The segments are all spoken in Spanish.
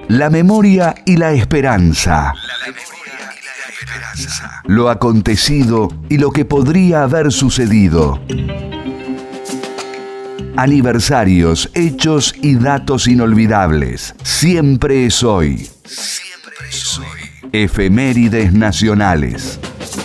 La memoria y la esperanza. Lo acontecido y lo que podría haber sucedido. Aniversarios, hechos y datos inolvidables. Siempre es hoy. Siempre es hoy. Efemérides nacionales.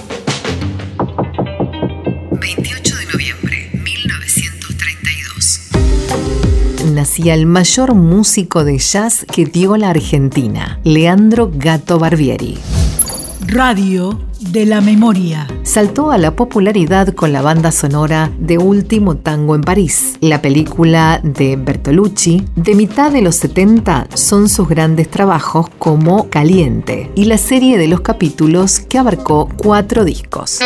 28 de noviembre, 1932. Nacía el mayor músico de jazz que dio la Argentina, Leandro Gato Barbieri. Radio de la memoria. Saltó a la popularidad con la banda sonora de Último Tango en París. La película de Bertolucci, de mitad de los 70, son sus grandes trabajos como Caliente y la serie de los capítulos que abarcó 4 discos.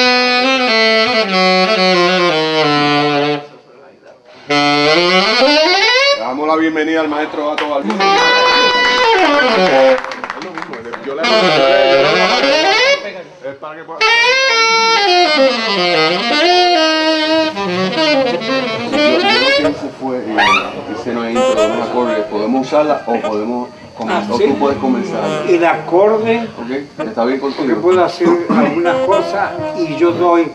Damos la bienvenida al maestro Gato Barbieri. Yo le es para que pueda... Se fue y se nos intro de un acorde. ¿Podemos usarla o podemos comenzar? ¿Sí? O tú puedes comenzar. El acorde. Okay. ¿Está bien contigo? Yo puedo hacer algunas cosas y yo doy.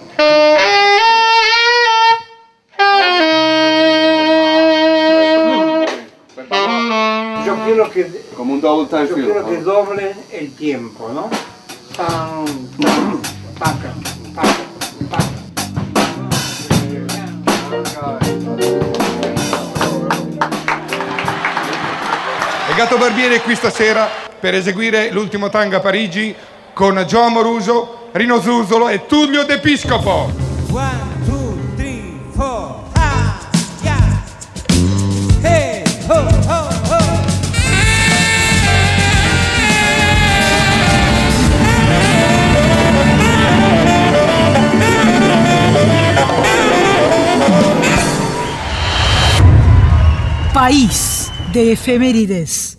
Yo quiero que, como un double time fill. Yo quiero que doble el tiempo, ¿no? Tan, tan, paca, paca, paca. E Gato Barbieri è qui stasera per eseguire l'ultimo tango a Parigi con Gio Amoruso, Rino Zuzolo e Tullio De Piscopo. 1, 2, 3, 4, ah, yeah. Hey, ho, ho, ho. País de efemérides.